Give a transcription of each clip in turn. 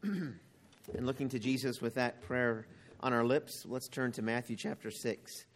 And looking to Jesus with that prayer on our lips, let's turn to Matthew chapter 6.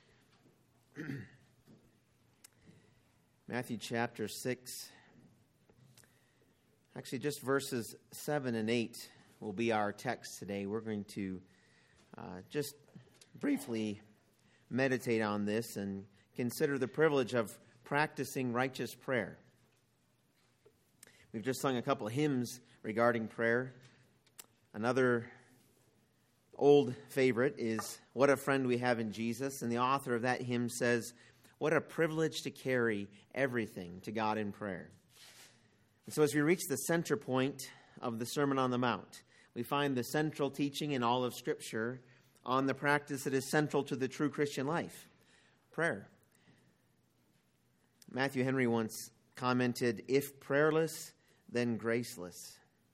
Matthew chapter 6. Actually, just verses 7 and 8 will be our text today. We're going to just briefly meditate on this and consider the privilege of practicing righteous prayer. We've just sung a couple of hymns regarding prayer. Another old favorite is "What a Friend We Have in Jesus," and the author of that hymn says, "What a privilege to carry everything to God in prayer." And so as we reach the center point of the Sermon on the Mount, we find the central teaching in all of Scripture on the practice that is central to the true Christian life, prayer. Matthew Henry once commented, "If prayerless, then graceless."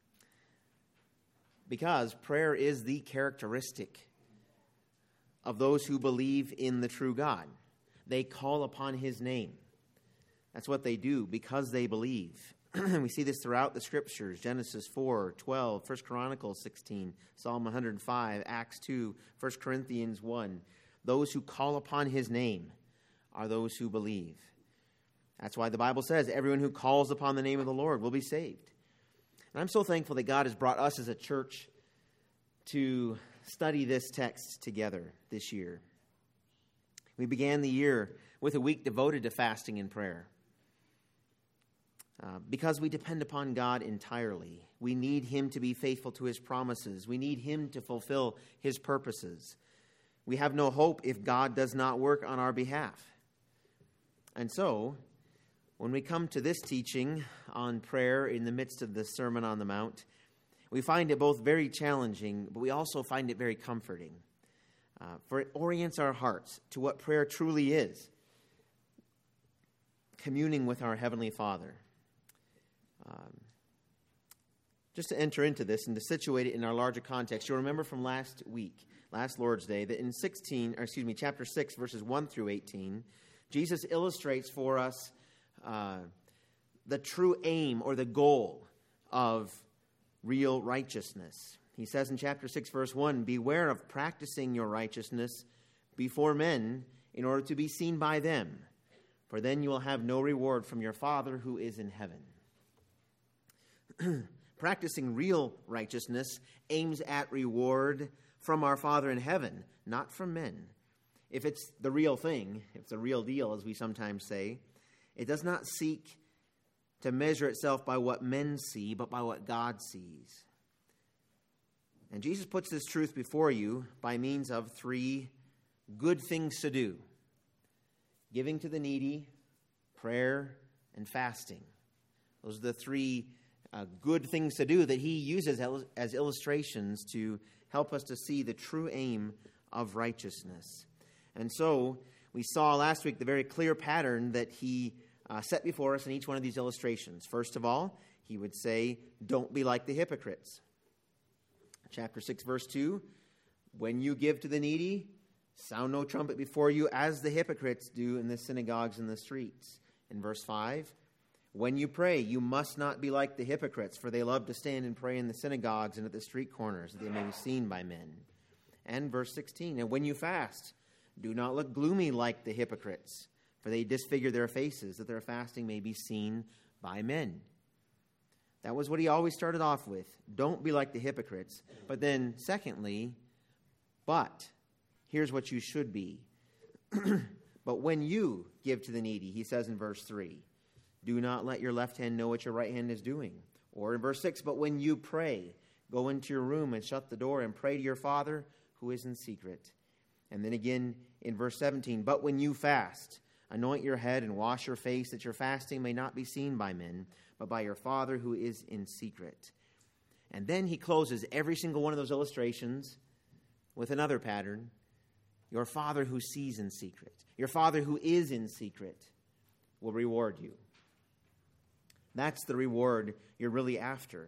Because prayer is the characteristic of those who believe in the true God. They call upon His name. That's what they do because they believe. We see this throughout the Scriptures: Genesis 4:12, 1 Chronicles 16, Psalm 105, Acts 2, 1 Corinthians 1. Those who call upon His name are those who believe. That's why the Bible says everyone who calls upon the name of the Lord will be saved. And I'm so thankful that God has brought us as a church to study this text together this year. We began the year with a week devoted to fasting and prayer. Because we depend upon God entirely. We need Him to be faithful to His promises. We need Him to fulfill His purposes. We have no hope if God does not work on our behalf. And so, when we come to this teaching on prayer in the midst of the Sermon on the Mount, we find it both very challenging, but we also find it very comforting. For it orients our hearts to what prayer truly is: communing with our Heavenly Father. Just to enter into this and to situate it in our larger context, you'll remember from last Lord's Day, that in chapter 6, verses 1 through 18, Jesus illustrates for us the true aim or the goal of real righteousness. He says in chapter 6, verse 1, "Beware of practicing your righteousness before men in order to be seen by them, for then you will have no reward from your Father who is in heaven." Practicing real righteousness aims at reward from our Father in heaven, not from men. If it's the real thing, if it's a real deal, as we sometimes say, it does not seek to measure itself by what men see, but by what God sees. And Jesus puts this truth before you by means of 3 good things to do: giving to the needy, prayer, and fasting. Those are the 3 good things to do that He uses as illustrations to help us to see the true aim of righteousness. And so we saw last week the very clear pattern that He set before us in each one of these illustrations. First of all, He would say, "Don't be like the hypocrites." Chapter 6, verse 2, "When you give to the needy, sound no trumpet before you as the hypocrites do in the synagogues and the streets." In verse 5, "When you pray, you must not be like the hypocrites, for they love to stand and pray in the synagogues and at the street corners, that they may be seen by men." And verse 16, "And when you fast, do not look gloomy like the hypocrites, for they disfigure their faces, that their fasting may be seen by men." That was what He always started off with. Don't be like the hypocrites. But then, secondly, but here's what you should be. "But when you give to the needy," He says in verse 3, "do not let your left hand know what your right hand is doing." Or in verse 6, "But when you pray, go into your room and shut the door and pray to your Father who is in secret." And then again in verse 17, "But when you fast, anoint your head and wash your face, that your fasting may not be seen by men, but by your Father who is in secret." And then He closes every single one of those illustrations with another pattern: "Your Father who sees in secret, your Father who is in secret, will reward you." That's the reward you're really after.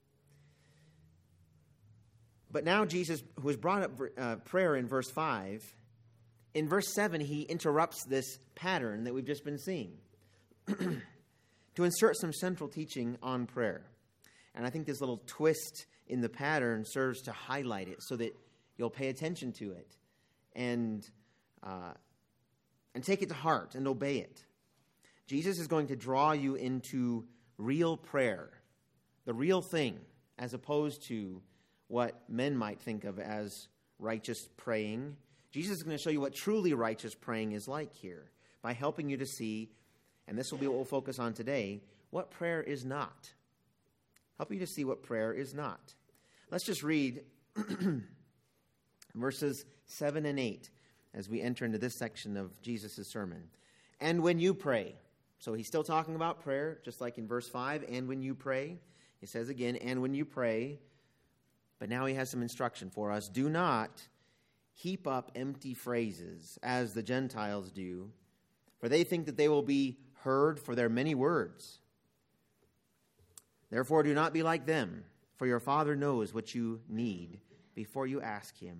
But now Jesus, who has brought up prayer in verse 5, in verse 7, He interrupts this pattern that we've just been seeing to insert some central teaching on prayer. And I think this little twist in the pattern serves to highlight it so that you'll pay attention to it and take it to heart and obey it. Jesus is going to draw you into real prayer, the real thing, as opposed to what men might think of as righteous praying. Jesus is going to show you what truly righteous praying is like here by helping you to see, and this will be what we'll focus on today, what prayer is not. Help you to see what prayer is not. Let's just read verses 7 and 8 as we enter into this section of Jesus' sermon. And when you pray, so he's still talking about prayer, just like in verse 5, and when you pray, he says again, and when you pray, but now he has some instruction for us. Do not heap up empty phrases as the Gentiles do, for they think that they will be heard for their many words. Therefore, do not be like them, for your Father knows what you need before you ask him.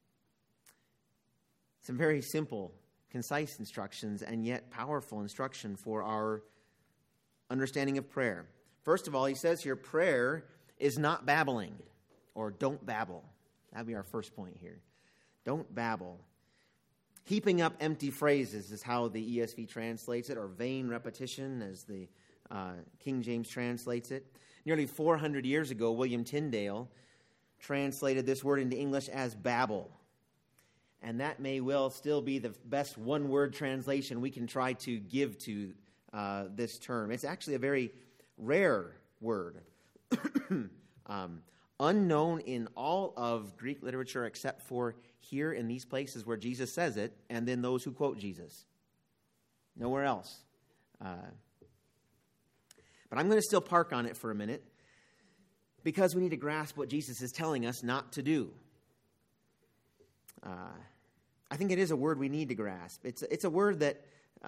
Some very simple, concise instructions, and yet powerful instruction for our understanding of prayer. First of all, he says here, prayer is not babbling, or don't babble. That would be our first point here. Don't babble. Heaping up empty phrases is how the ESV translates it, or vain repetition as the King James translates it. Nearly 400 years ago, William Tyndale translated this word into English as babble. And that may well still be the best one-word translation we can try to give to this term. It's actually a very rare word. Unknown in all of Greek literature except for here in these places where Jesus says it, and then those who quote Jesus. Nowhere else. But I'm going to still park on it for a minute because we need to grasp what Jesus is telling us not to do. I think it is a word we need to grasp. It's a word that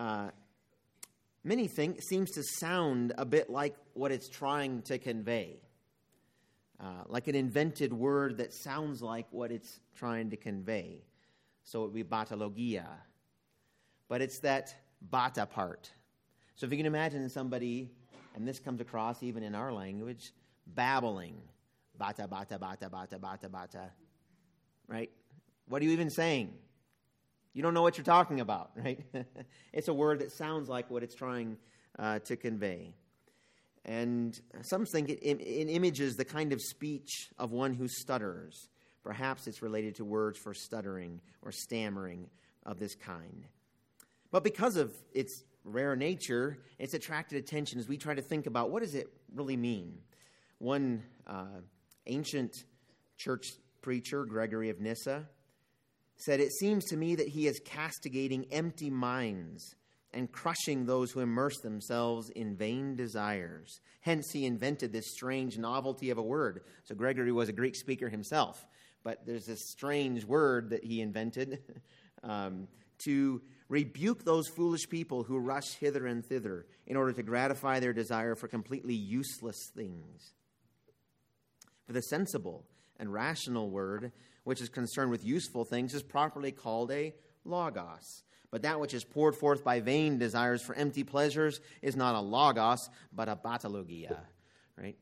many think seems to sound a bit like what it's trying to convey. Like an invented word that sounds like what it's trying to convey. So it would be batalogia. But it's that bata part. So if you can imagine somebody, and this comes across even in our language, babbling. Bata, bata, bata, bata, bata, bata. Right? What are you even saying? You don't know what you're talking about, right? It's a word that sounds like what it's trying to convey. And some think it images the kind of speech of one who stutters. Perhaps it's related to words for stuttering or stammering of this kind. But because of its rare nature, it's attracted attention as we try to think about what does it really mean. One ancient church preacher, Gregory of Nyssa, said, "It seems to me that he is castigating empty minds and crushing those who immerse themselves in vain desires. Hence, he invented this strange novelty of a word." So Gregory was a Greek speaker himself, but there's this strange word that he invented to rebuke those foolish people who rush hither and thither in order to gratify their desire for completely useless things. For the sensible and rational word, which is concerned with useful things, is properly called a logos. But that which is poured forth by vain desires for empty pleasures is not a logos, but a batalogia. Right?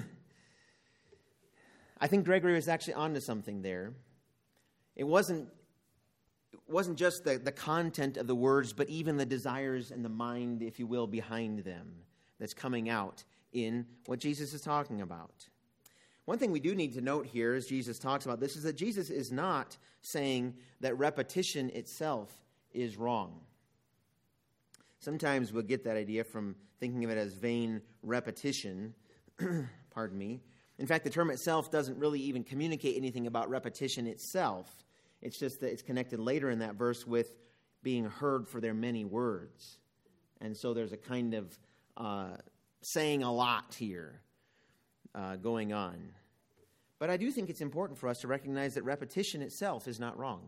I think Gregory was actually onto something there. It wasn't just the content of the words, but even the desires and the mind, if you will, behind them that's coming out in what Jesus is talking about. One thing we do need to note here as Jesus talks about this is that Jesus is not saying that repetition itself is wrong. Sometimes we'll get that idea from thinking of it as vain repetition. Pardon me. In fact, the term itself doesn't really even communicate anything about repetition itself. It's just that it's connected later in that verse with being heard for their many words. And so there's a kind of saying a lot here going on. But I do think it's important for us to recognize that repetition itself is not wrong.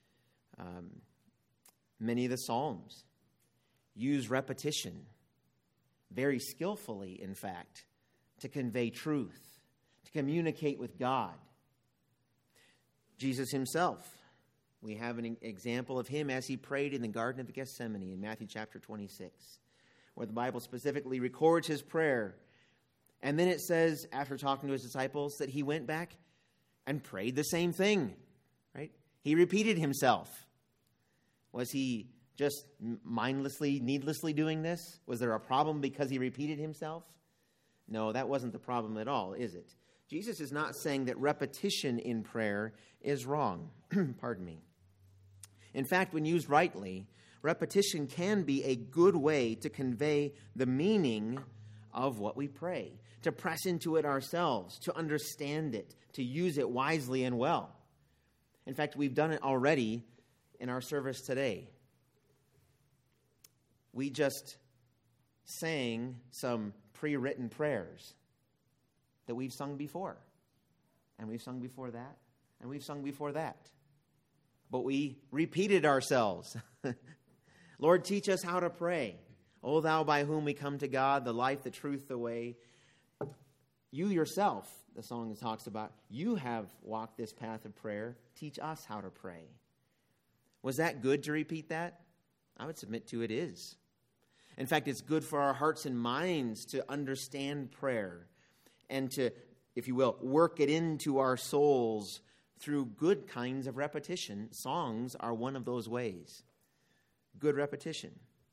Many of the Psalms use repetition very skillfully, in fact, to convey truth, to communicate with God. Jesus himself, we have an example of him as he prayed in the Garden of Gethsemane in Matthew chapter 26, where the Bible specifically records his prayer And then it says, after talking to his disciples, that he went back and prayed the same thing, right? He repeated himself. Was he just mindlessly, needlessly doing this? Was there a problem because he repeated himself? No, that wasn't the problem at all, is it? Jesus is not saying that repetition in prayer is wrong. Pardon me. In fact, when used rightly, repetition can be a good way to convey the meaning of what we pray, to press into it ourselves, to understand it, to use it wisely and well. In fact, we've done it already in our service today. We just sang some pre-written prayers that we've sung before. And we've sung before that. And we've sung before that. But we repeated ourselves. Lord, teach us how to pray. O thou by whom we come to God, the life, the truth, the way. You yourself, the song talks about, you have walked this path of prayer. Teach us how to pray. Was that good to repeat that? I would submit to it is. In fact, it's good for our hearts and minds to understand prayer and to, if you will, work it into our souls through good kinds of repetition. Songs are one of those ways. Good repetition.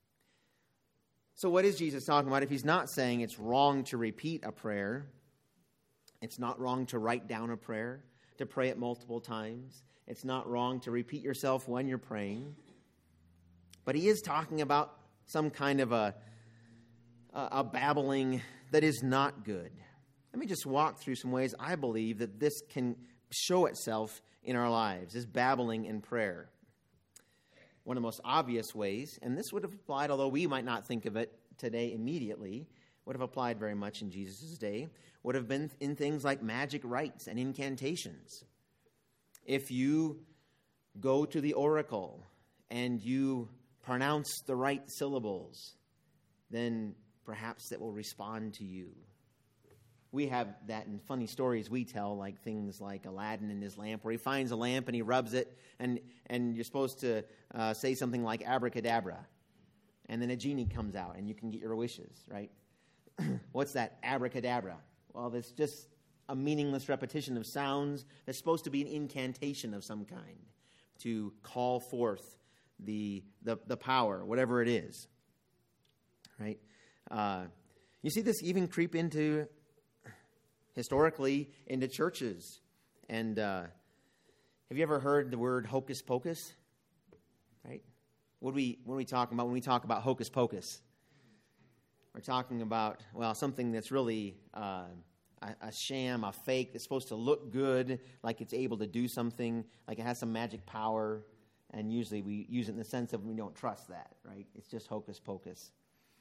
So what is Jesus talking about? If he's not saying it's wrong to repeat a prayer, it's not wrong to write down a prayer, to pray it multiple times. It's not wrong to repeat yourself when you're praying. But he is talking about some kind of a babbling that is not good. Let me just walk through some ways I believe that this can show itself in our lives, this babbling in prayer. One of the most obvious ways, and this would have applied, although we might not think of it today immediately, would have applied very much in Jesus' day, would have been in things like magic rites and incantations. If you go to the oracle and you pronounce the right syllables, then perhaps it will respond to you. We have that in funny stories we tell, like things like Aladdin and his lamp, where he finds a lamp and he rubs it, and you're supposed to say something like abracadabra, and then a genie comes out and you can get your wishes, right? What's that, abracadabra? Well, it's just a meaningless repetition of sounds that's supposed to be an incantation of some kind to call forth the power, whatever it is, right? You see this even creep into, historically, into churches. And have you ever heard the word hocus pocus? Right? What are we talking about when we talk about hocus pocus? We're talking about, well, something that's really a sham, a fake, that's supposed to look good, like it's able to do something, like it has some magic power. And usually we use it in the sense of we don't trust that, right? It's just hocus pocus.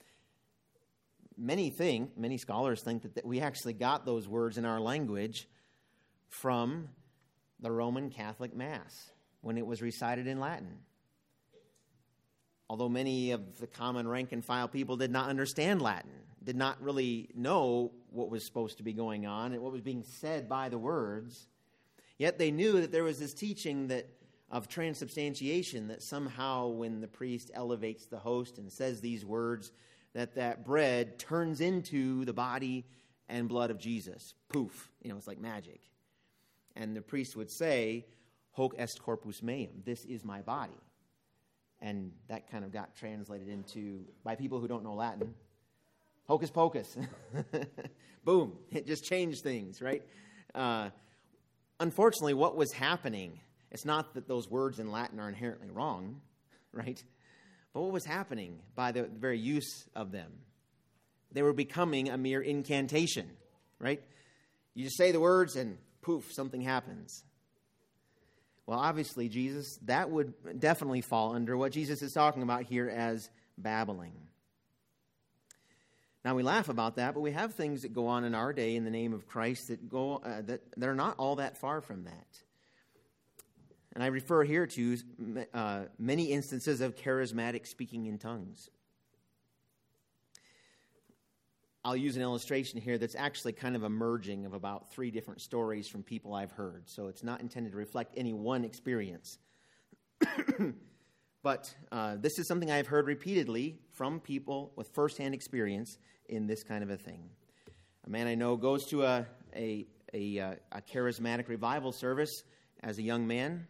Many scholars think that we actually got those words in our language from the Roman Catholic Mass when it was recited in Latin. Although many of the common rank and file people did not understand Latin, did not really know what was supposed to be going on and what was being said by the words, yet they knew that there was this teaching of transubstantiation, that somehow when the priest elevates the host and says these words, that bread turns into the body and blood of Jesus. Poof. It's like magic. And the priest would say, hoc est corpus meum, this is my body. And that kind of got translated into, by people who don't know Latin, hocus pocus. Boom. It just changed things, right? Unfortunately, what was happening, it's not that those words in Latin are inherently wrong, right? But what was happening by the very use of them? They were becoming a mere incantation, right? You just say the words and poof, something happens. Well, obviously, that would definitely fall under what Jesus is talking about here as babbling. Now, we laugh about that, but we have things that go on in our day in the name of Christ that are not all that far from that. And I refer here to many instances of charismatic speaking in tongues. I'll use an illustration here that's actually kind of a merging of about 3 different stories from people I've heard. So it's not intended to reflect any one experience. But this is something I've heard repeatedly from people with firsthand experience in this kind of a thing. A man I know goes to a charismatic revival service as a young man,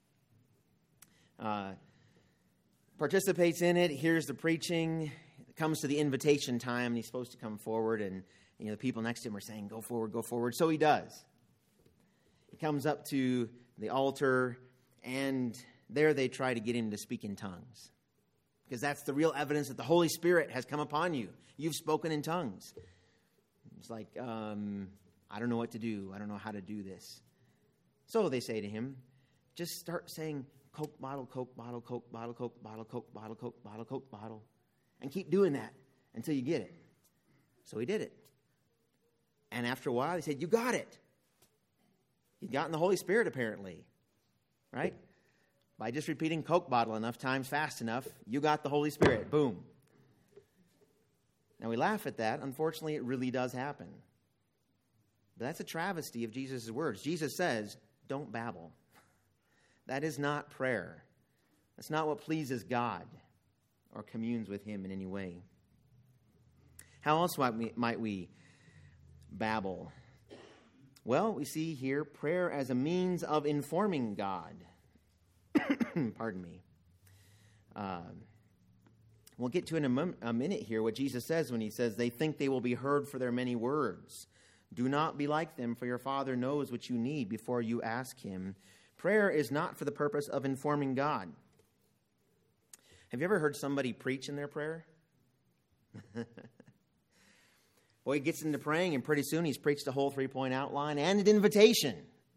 participates in it, hears the preaching, comes to the invitation time, and he's supposed to come forward, and the people next to him are saying, go forward. So he does. He comes up to the altar, and there they try to get him to speak in tongues, because that's the real evidence that the Holy Spirit has come upon you. You've spoken in tongues. It's like, I don't know what to do. I don't know how to do this. So they say to him, just start saying, Coke bottle, Coke bottle, Coke bottle, Coke bottle, Coke bottle, Coke bottle, Coke bottle. And keep doing that until you get it. So he did it. And after a while, he said, you got it. He'd gotten the Holy Spirit, apparently. Right? By just repeating Coke bottle enough times fast enough, you got the Holy Spirit. Boom. Now, we laugh at that. Unfortunately, it really does happen. But that's a travesty of Jesus' words. Jesus says, don't babble. That is not prayer. That's not what pleases God or communes with Him in any way. How else might we babble? Well, we see here prayer as a means of informing God. Pardon me. We'll get to in a minute here what Jesus says when He says, they think they will be heard for their many words. Do not be like them, for your Father knows what you need before you ask Him. Prayer is not for the purpose of informing God. Have you ever heard somebody preach in their prayer? Boy, he gets into praying, and pretty soon he's preached a whole 3-point outline and an invitation.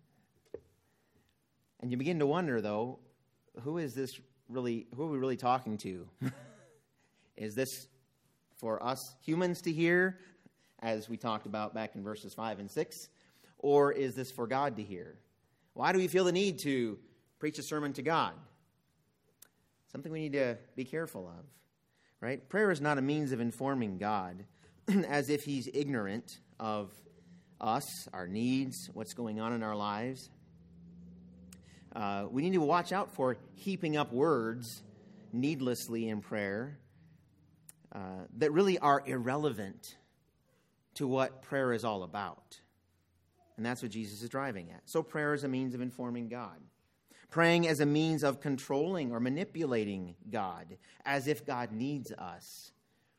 And you begin to wonder, though, who are we really talking to? Is this for us humans to hear, as we talked about back in verses 5 and 6, or is this for God to hear? Why do we feel the need to preach a sermon to God? Something we need to be careful of, right? Prayer is not a means of informing God as if He's ignorant of us, our needs, what's going on in our lives. We need to watch out for heaping up words needlessly in prayer that really are irrelevant to what prayer is all about. And that's what Jesus is driving at. So prayer is a means of informing God. Praying as a means of controlling or manipulating God, as if God needs us.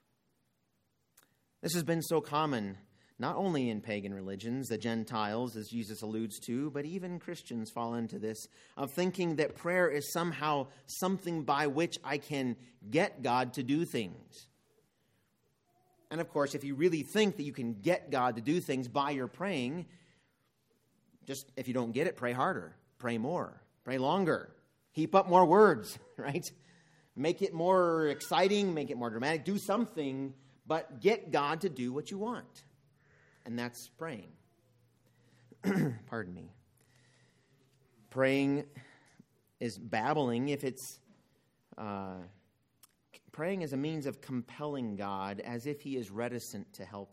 This has been so common, not only in pagan religions, the Gentiles, as Jesus alludes to, but even Christians fall into this, of thinking that prayer is somehow something by which I can get God to do things. And of course, if you really think that you can get God to do things by your praying, just if you don't get it, pray harder, pray more, pray longer, heap up more words, right? Make it more exciting, make it more dramatic, do something, but get God to do what you want. And that's praying. Pardon me. Praying is babbling if it's... Praying is a means of compelling God as if He is reticent to help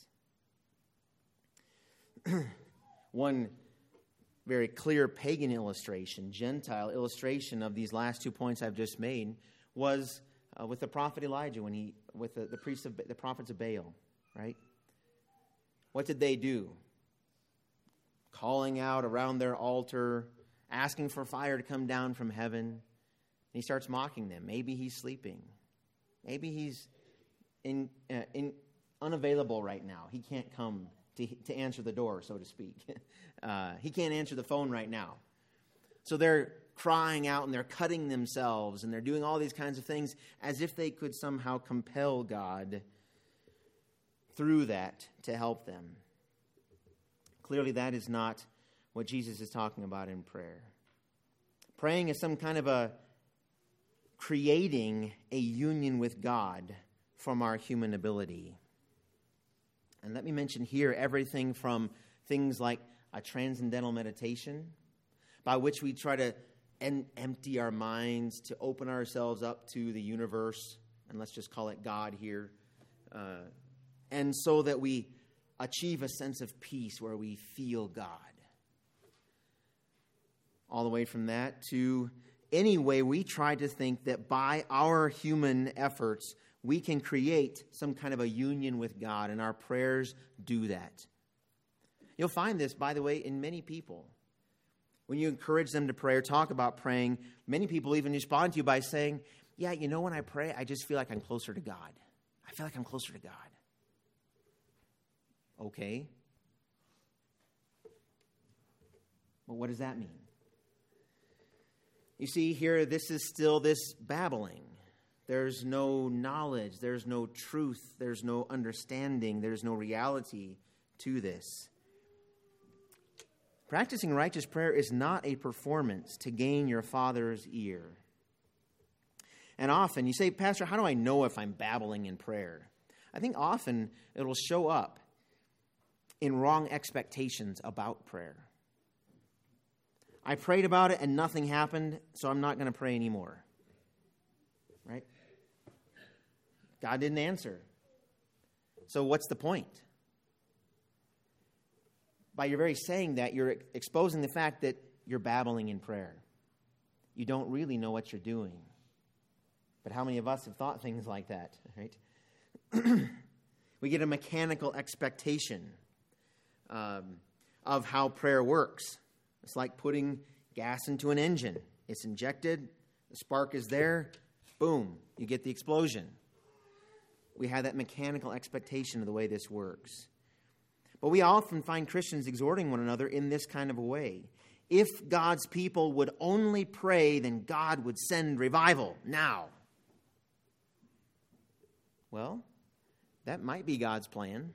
us. One very clear pagan illustration, Gentile illustration of these last 2 points I've just made was with the prophet Elijah with the prophets of Baal, right? What did they do? Calling out around their altar, asking for fire to come down from heaven. And he starts mocking them. Maybe he's sleeping. Maybe he's unavailable right now. He can't come to answer the door, so to speak. He can't answer the phone right now. So they're crying out and they're cutting themselves and they're doing all these kinds of things as if they could somehow compel God through that to help them. Clearly, that is not what Jesus is talking about in prayer. Praying is some kind of a creating a union with God from our human ability. And let me mention here everything from things like a transcendental meditation, by which we try to empty our minds, to open ourselves up to the universe, and let's just call it God here, and so that we achieve a sense of peace where we feel God. All the way from that to any way we try to think that by our human efforts we can create some kind of a union with God, and our prayers do that. You'll find this, by the way, in many people. When you encourage them to pray or talk about praying, many people even respond to you by saying, yeah, you know, when I pray, I just feel like I'm closer to God. I feel like I'm closer to God. Okay. Well, what does that mean? You see, here, this is still this babbling. There's no knowledge. There's no truth. There's no understanding. There's no reality to this. Practicing righteous prayer is not a performance to gain your Father's ear. And often, you say, Pastor, how do I know if I'm babbling in prayer? I think often it'll show up in wrong expectations about prayer. I prayed about it and nothing happened, so I'm not going to pray anymore. Right? God didn't answer. So what's the point? By your very saying that, you're exposing the fact that you're babbling in prayer. You don't really know what you're doing. But how many of us have thought things like that, right? We get a mechanical expectation of how prayer works. It's like putting gas into an engine. It's injected, the spark is there, boom, you get the explosion. We have that mechanical expectation of the way this works. But we often find Christians exhorting one another in this kind of a way. If God's people would only pray, then God would send revival now. Well, that might be God's plan.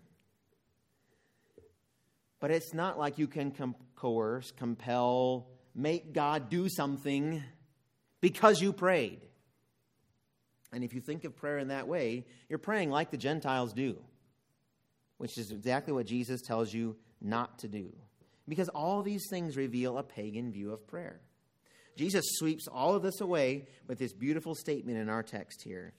But it's not like you can coerce, compel, make God do something because you prayed. And if you think of prayer in that way, you're praying like the Gentiles do, which is exactly what Jesus tells you not to do. Because all these things reveal a pagan view of prayer. Jesus sweeps all of this away with this beautiful statement in our text here.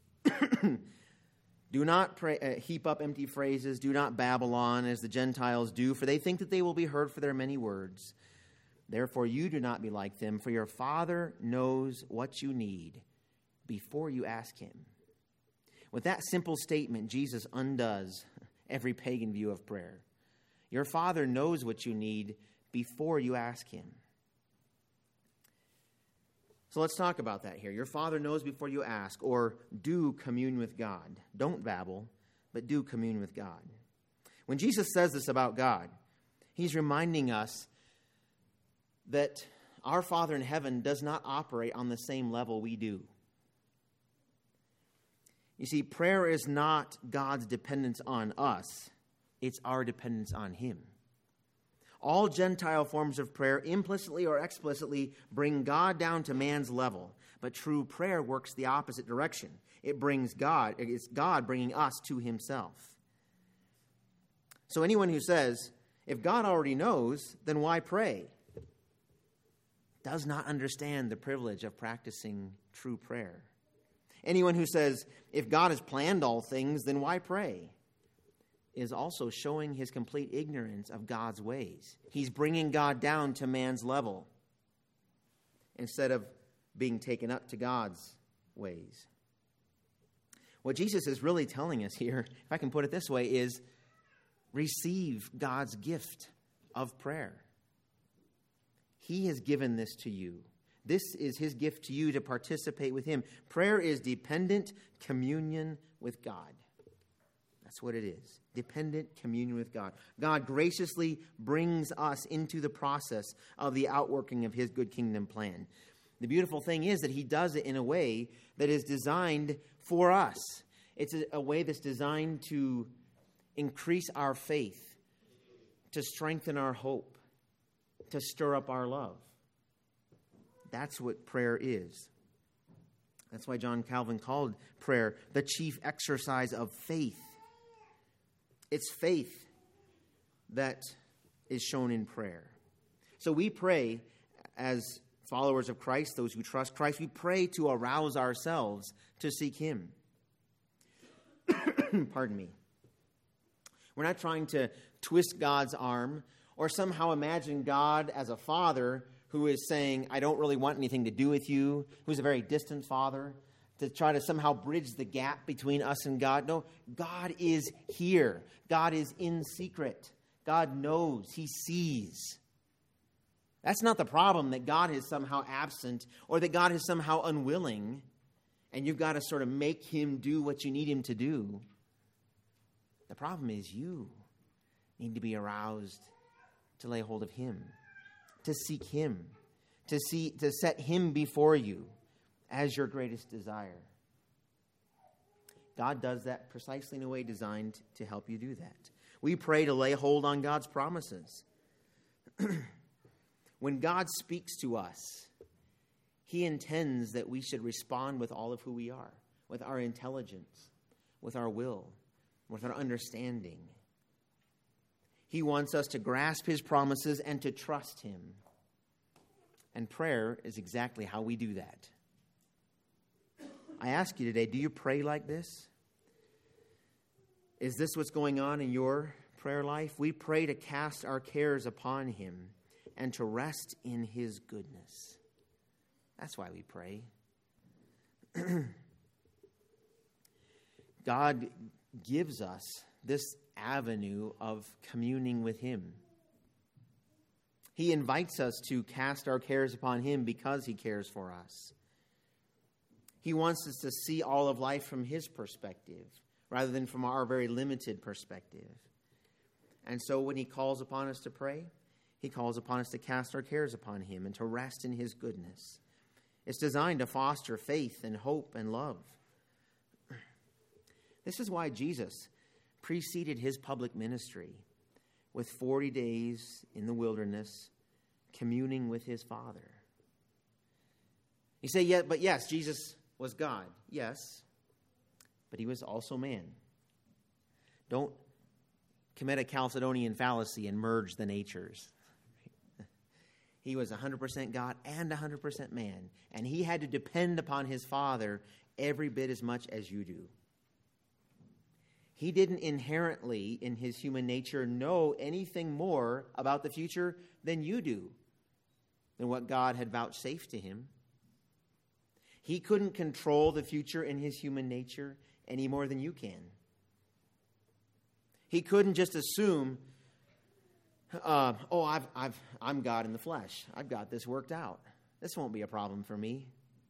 Do not heap up empty phrases. Do not babble on as the Gentiles do, for they think that they will be heard for their many words. Therefore, you do not be like them, for your Father knows what you need before you ask him. With that simple statement, Jesus undoes every pagan view of prayer. Your Father knows what you need before you ask him. So let's talk about that here. Your Father knows before you ask, or do commune with God. Don't babble, but do commune with God. When Jesus says this about God, he's reminding us that our Father in heaven does not operate on the same level we do. You see, prayer is not God's dependence on us. It's our dependence on him. All Gentile forms of prayer, implicitly or explicitly, bring God down to man's level. But true prayer works the opposite direction. It's God bringing us to himself. So anyone who says, if God already knows, then why pray, does not understand the privilege of practicing true prayer. Anyone who says, if God has planned all things, then why pray, is also showing his complete ignorance of God's ways. He's bringing God down to man's level instead of being taken up to God's ways. What Jesus is really telling us here, if I can put it this way, is receive God's gift of prayer. He has given this to you. This is his gift to you to participate with him. Prayer is dependent communion with God. That's what it is. Dependent communion with God. God graciously brings us into the process of the outworking of his good kingdom plan. The beautiful thing is that he does it in a way that is designed for us. It's a way that's designed to increase our faith, to strengthen our hope, to stir up our love. That's what prayer is. That's why John Calvin called prayer the chief exercise of faith. It's faith that is shown in prayer. So we pray as followers of Christ, those who trust Christ, we pray to arouse ourselves to seek him. Pardon me. We're not trying to twist God's arm or somehow imagine God as a father who is saying, I don't really want anything to do with you, who's a very distant father, to try to somehow bridge the gap between us and God. No, God is here. God is in secret. God knows. He sees. That's not the problem, that God is somehow absent or that God is somehow unwilling, and you've got to sort of make him do what you need him to do. The problem is you need to be aroused to lay hold of him, to seek him, to set him before you as your greatest desire. God does that precisely in a way designed to help you do that. We pray to lay hold on God's promises. When God speaks to us, he intends that we should respond with all of who we are, with our intelligence, with our will, with our understanding. He wants us to grasp his promises and to trust him. And prayer is exactly how we do that. I ask you today, do you pray like this? Is this what's going on in your prayer life? We pray to cast our cares upon him and to rest in his goodness. That's why we pray. God gives us this avenue of communing with him. He invites us to cast our cares upon him because he cares for us. He wants us to see all of life from his perspective rather than from our very limited perspective. And so when he calls upon us to pray, he calls upon us to cast our cares upon him and to rest in his goodness. It's designed to foster faith and hope and love. This is why Jesus preceded his public ministry with 40 days in the wilderness communing with his Father. You say, yeah, but yes, Jesus was God. Yes, but he was also man. Don't commit a Chalcedonian fallacy and merge the natures. He was 100% God and 100% man. And he had to depend upon his Father every bit as much as you do. He didn't inherently, in his human nature, know anything more about the future than you do, than what God had vouchsafed to him. He couldn't control the future in his human nature any more than you can. He couldn't just assume, I'm God in the flesh. I've got this worked out. This won't be a problem for me.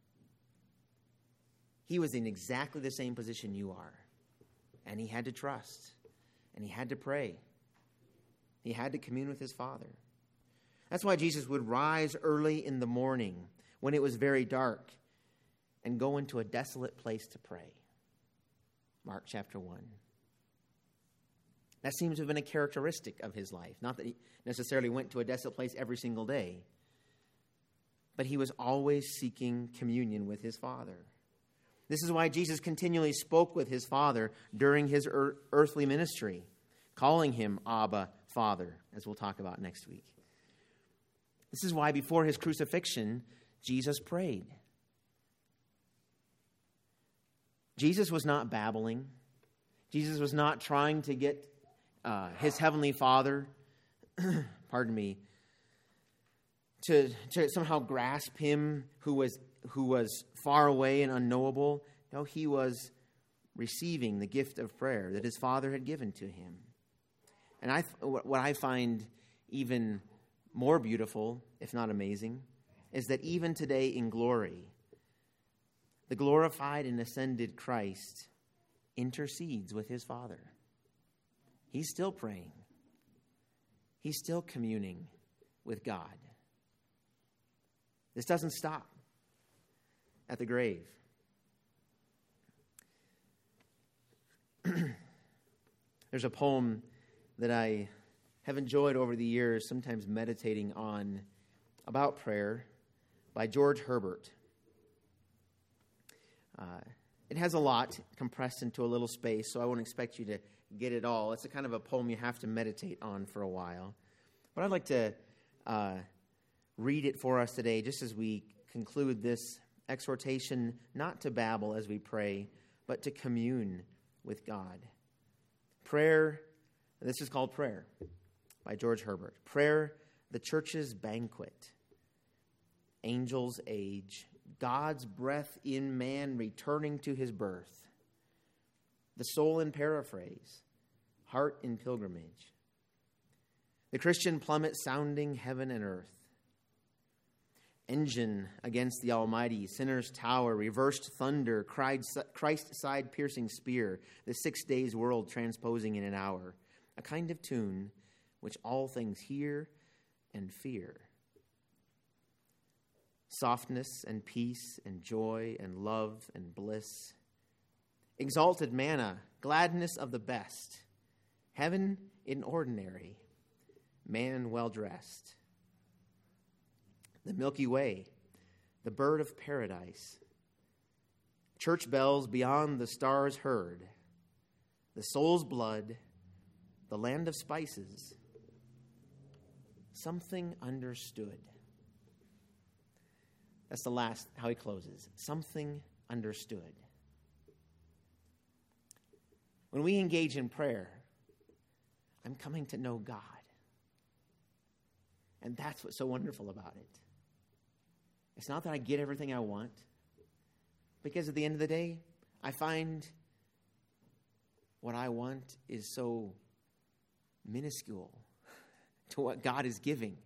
He was in exactly the same position you are. And he had to trust. And he had to pray. He had to commune with his Father. That's why Jesus would rise early in the morning when it was very dark and go into a desolate place to pray. Mark chapter 1. That seems to have been a characteristic of his life. Not that he necessarily went to a desolate place every single day, but he was always seeking communion with his Father. This is why Jesus continually spoke with his Father during his earthly ministry, calling him Abba, Father, as we'll talk about next week. This is why before his crucifixion, Jesus prayed. Jesus was not babbling. Jesus was not trying to get his heavenly Father, to somehow grasp him who was far away and unknowable. No, he was receiving the gift of prayer that his Father had given to him. And what I find even more beautiful, if not amazing, is that even today in glory, the glorified and ascended Christ intercedes with his Father. He's still praying. He's still communing with God. This doesn't stop at the grave. There's a poem that I have enjoyed over the years, sometimes meditating on, about prayer, by George Herbert. It has a lot compressed into a little space, so I won't expect you to get it all. It's a kind of a poem you have to meditate on for a while. But I'd like to read it for us today, just as we conclude this exhortation, not to babble as we pray, but to commune with God. Prayer, this is called Prayer by George Herbert. Prayer, the church's banquet, angels' age, God's breath in man returning to his birth. The soul in paraphrase, heart in pilgrimage. The Christian plummet sounding heaven and earth. Engine against the Almighty, sinner's tower, reversed thunder, Christ's side-piercing spear, the 6 days' world transposing in an hour, a kind of tune which all things hear and fear. Softness and peace and joy and love and bliss. Exalted manna, gladness of the best. Heaven in ordinary, man well-dressed. The Milky Way, the bird of paradise. Church bells beyond the stars heard. The soul's blood, the land of spices. Something understood. That's the last, how he closes. Something understood. When we engage in prayer, I'm coming to know God. And that's what's so wonderful about it. It's not that I get everything I want, because at the end of the day, I find what I want is so minuscule to what God is giving.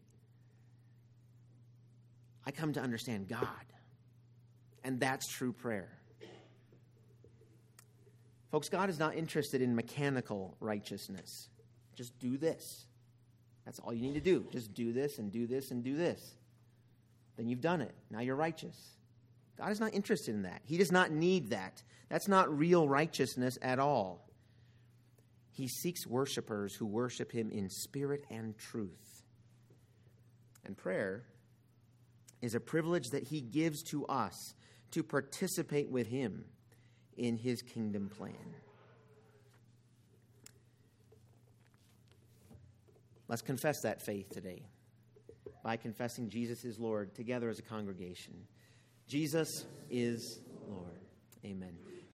I come to understand God, and that's true prayer. Folks, God is not interested in mechanical righteousness. Just do this. That's all you need to do. Just do this and do this and do this. Then you've done it. Now you're righteous. God is not interested in that. He does not need that. That's not real righteousness at all. He seeks worshipers who worship him in spirit and truth. And prayer is a privilege that he gives to us to participate with him in his kingdom plan. Let's confess that faith today by confessing Jesus is Lord together as a congregation. Jesus is Lord. Amen.